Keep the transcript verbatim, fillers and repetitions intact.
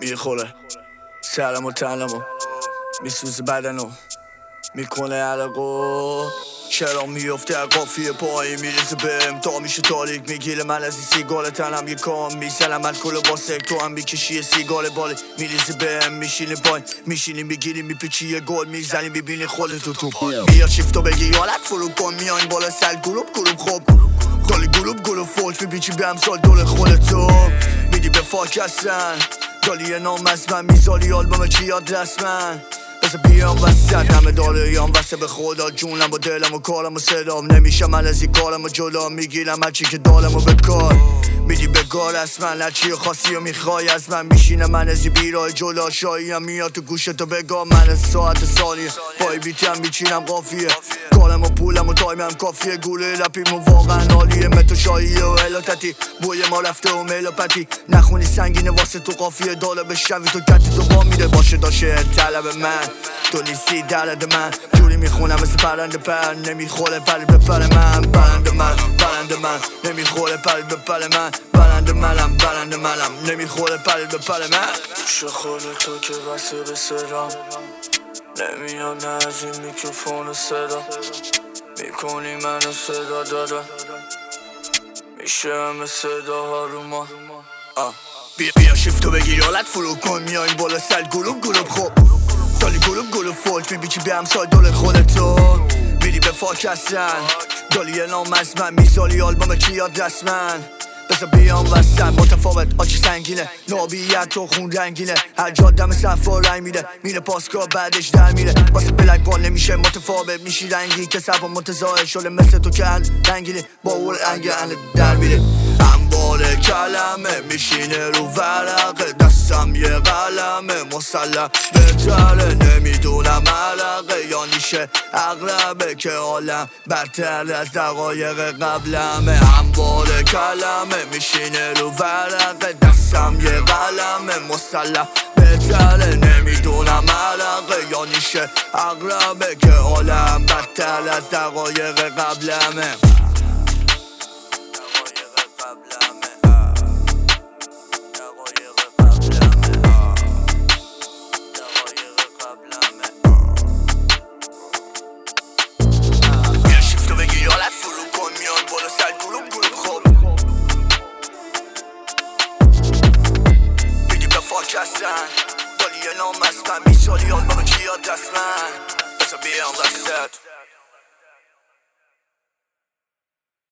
میخوره سرم و تنمو میسوزه بدنو میکنه علقو چرا میفته قافیه پایی میرسه بهم تا میشه تاریک میگیره من از این سیگال تنم یه کام میسلم الکل با سک تو هم میکشی سیگال باله میریزه بهم میشینی پای میشینی میگیری میپیچی یه گل میزنی ببینی خودتو تو پای بیا شیفتو بگی حالت فرو کن میاین بالا سل گروب گروب خوب دالی گروب گروب فوش میبیچی به امسال دول خودتو میدی به فاک هستن دالی نام از من میزالی آلبوم چی یاد رسمن بس بیام وسط همه داره یام وسط به خدا جونم و دلم و کارم و صدام نمیشه من از این کارم و جدا میگیرم هرچی که دارم و به کار میدی به گار از من هرچی خاصی و میخوای از من میشینه من از این بیرای جدا شایی هم میاد تو گوشتو بگاه من از ساعت ثانیه پای بیتم میچینم قافیه کارم و پولم و تایمم کافیه گوله لپیم و واقعا عالیه متو شاییه و الاتتی بوی ما رفته و میلوپتی نخونی سنگینه واسه تو قافیه داله بشوی تو کتی تو با میره باشه داشه طلب من تو نیستی درد من جوری میخونم مثل پرنده پر نمیخوره پل به پر من برنده من برنده من نمیخوره پل به پر من برنده منم برنده منم نمیخوره پل به پر من گوش خود تو که واسه به صدام نمیاد نه از این میکروفون صدا میکنی منو صدا دادا میشه همه صداها رو ما بیا بیا شیفتو بگیر حالت فرو کن میایم بالا سل گروب گروب خوب دالی گروب گروب فوش میبیچی به همسای دول خودتو میری به فاک هستن دالی نام از من میزالی آلبوم چی یاد رسمن بسا بیام وسط متفاوت آچی سنگینه نابیت تو خون رنگینه هر جا دم صفا رنگ میده میره پاسکا بعدش در میره واسه بلک بال نمیشه متفاوت میشی رنگی که سبا متظاهر شده مثل تو که هن رنگینه با اول انگه هنه در میره انبار کلمه میشینه رو ورقه دستم یه قلمه مسلح بهتره نمیدونم عرقه یا نیشه اغربه که عالم برتر از دقایق قبلمه انبار کلمه میشینه رو ورقه دستم یه قلمه مسلح بهتره نمیدونم عرقه یا نیشه اغربه که عالم بدتر از دقایق قبلمه